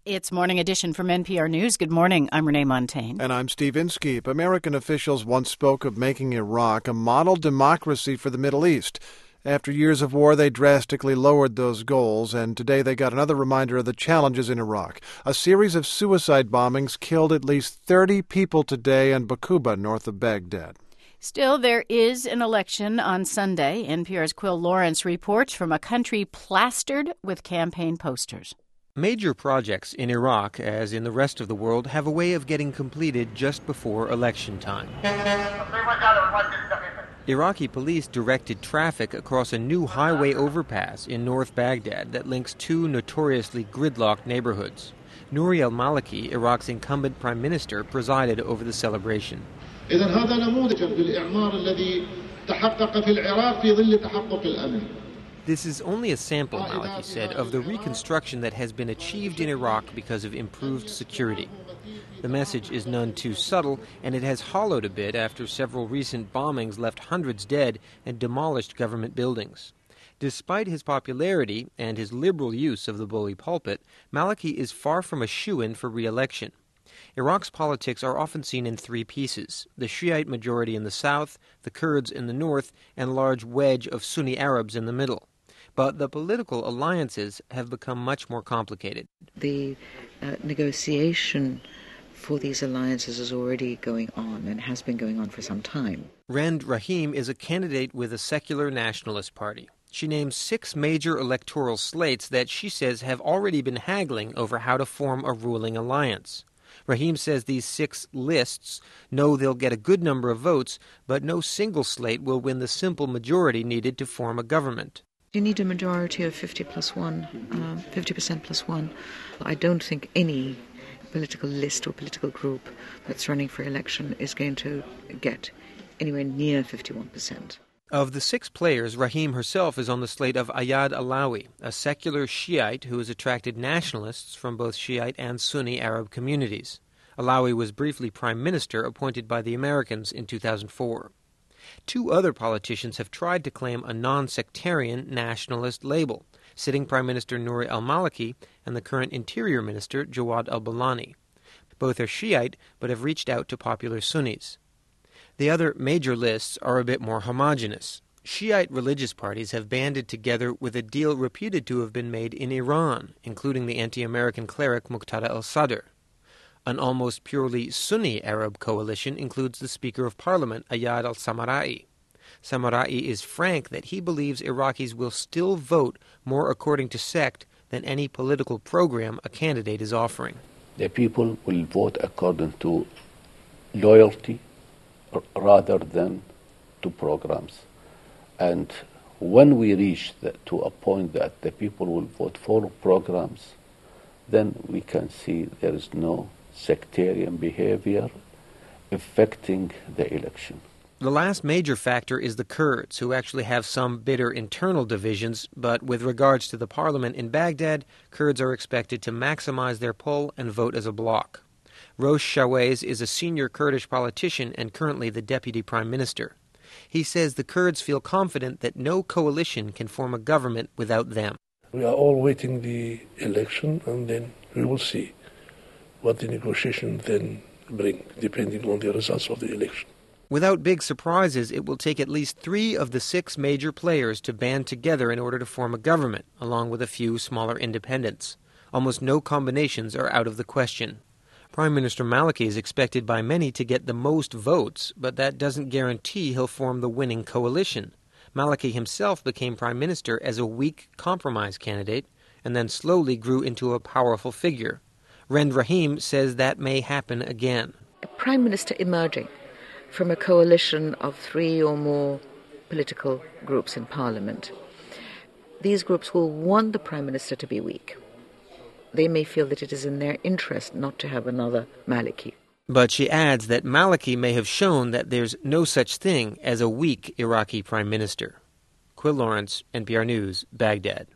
It's Morning Edition from NPR News. Good morning. I'm Renee Montaigne. And I'm Steve Inskeep. American officials once spoke of making Iraq a model democracy for the Middle East. After years of war, they drastically lowered those goals, and today they got another reminder of the challenges in Iraq. A series of suicide bombings killed at least 30 people today in Baquba, north of Baghdad. Still, there is an election on Sunday. NPR's Quill Lawrence reports from a country plastered with campaign posters. Major projects in Iraq, as in the rest of the world, have a way of getting completed just before election time. Iraqi police directed traffic across a new highway overpass in North Baghdad that links two notoriously gridlocked neighborhoods. Nouri al-Maliki, Iraq's incumbent prime minister, presided over the celebration. This is only a sample, Maliki said, of the reconstruction that has been achieved in Iraq because of improved security. The message is none too subtle, and it has hollowed a bit after several recent bombings left hundreds dead and demolished government buildings. Despite his popularity and his liberal use of the bully pulpit, Maliki is far from a shoo-in for re-election. Iraq's politics are often seen in three pieces: the Shiite majority in the south, the Kurds in the north, and a large wedge of Sunni Arabs in the middle. But the political alliances have become much more complicated. The negotiation for these alliances is already going on and has been going on for some time. Rend Rahim is a candidate with a secular nationalist party. She names 6 major electoral slates that she says have already been haggling over how to form a ruling alliance. Rahim says these 6 lists know they'll get a good number of votes, but no single slate will win the simple majority needed to form a government. You need a majority of 50% plus one. I don't think any political list or political group that's running for election is going to get anywhere near 51%. Of the 6 players, Rahim herself is on the slate of Ayad Alawi, a secular Shiite who has attracted nationalists from both Shiite and Sunni Arab communities. Alawi was briefly prime minister appointed by the Americans in 2004. 2 other politicians have tried to claim a non-sectarian nationalist label: sitting Prime Minister Nouri al-Maliki and the current Interior Minister Jawad al-Bolani. Both are Shiite, but have reached out to popular Sunnis. The other major lists are a bit more homogeneous. Shiite religious parties have banded together with a deal reputed to have been made in Iran, including the anti-American cleric Muqtada al-Sadr. An almost purely Sunni Arab coalition includes the Speaker of Parliament, Ayad al-Samarra'i. Samarra'i is frank that he believes Iraqis will still vote more according to sect than any political program a candidate is offering. The people will vote according to loyalty rather than to programs. And when we reach to a point that the people will vote for programs, then we can see there is no sectarian behavior affecting the election. The last major factor is the Kurds, who actually have some bitter internal divisions, but with regards to the parliament in Baghdad, Kurds are expected to maximize their pull and vote as a bloc. Rosh Shawez is a senior Kurdish politician and currently the deputy prime minister. He says the Kurds feel confident that no coalition can form a government without them. We are all waiting the election, and then we will see what the negotiation then bring, depending on the results of the election. Without big surprises, it will take at least 3 of the 6 major players to band together in order to form a government, along with a few smaller independents. Almost no combinations are out of the question. Prime Minister Maliki is expected by many to get the most votes, but that doesn't guarantee he'll form the winning coalition. Maliki himself became prime minister as a weak compromise candidate, and then slowly grew into a powerful figure. Rend Rahim says that may happen again. A prime minister emerging from a coalition of 3 or more political groups in parliament. These groups will want the prime minister to be weak. They may feel that it is in their interest not to have another Maliki. But she adds that Maliki may have shown that there's no such thing as a weak Iraqi prime minister. Quill Lawrence, NPR News, Baghdad.